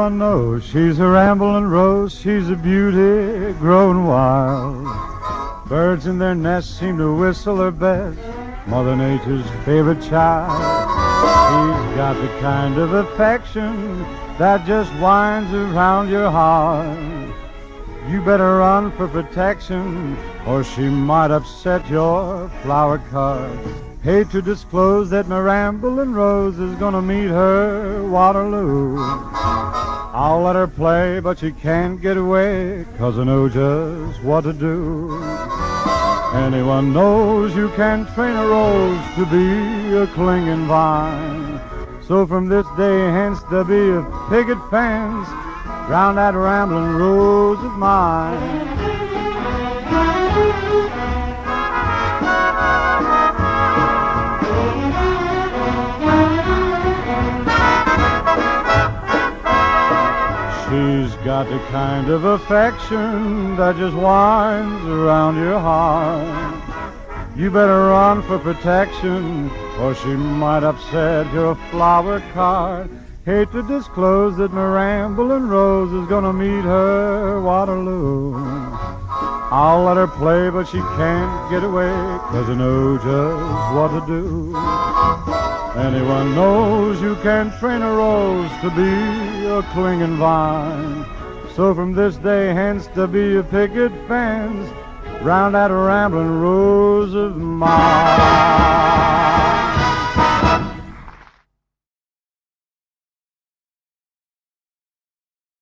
Anyone knows she's a rambling rose, she's a beauty growing wild. Birds in their nests seem to whistle her best, Mother Nature's favorite child. She's got the kind of affection that just winds around your heart. You better run for protection, or she might upset your flower cart. Hate to disclose that my rambling rose is gonna meet her Waterloo. I'll let her play, but she can't get away, 'cause I know just what to do. Anyone knows you can train a rose to be a clinging vine. So from this day hence there'll be a picket fence round that rambling rose of mine. She's got the kind of affection that just winds around your heart. You better run for protection, or she might upset your flower cart. Hate to disclose that my rambling rose is gonna meet her Waterloo. I'll let her play, but she can't get away, 'cause I know just what to do. Anyone knows you can train a rose to be a clinging vine. So from this day hence there'll be a picket fence round that rambling rose of mine.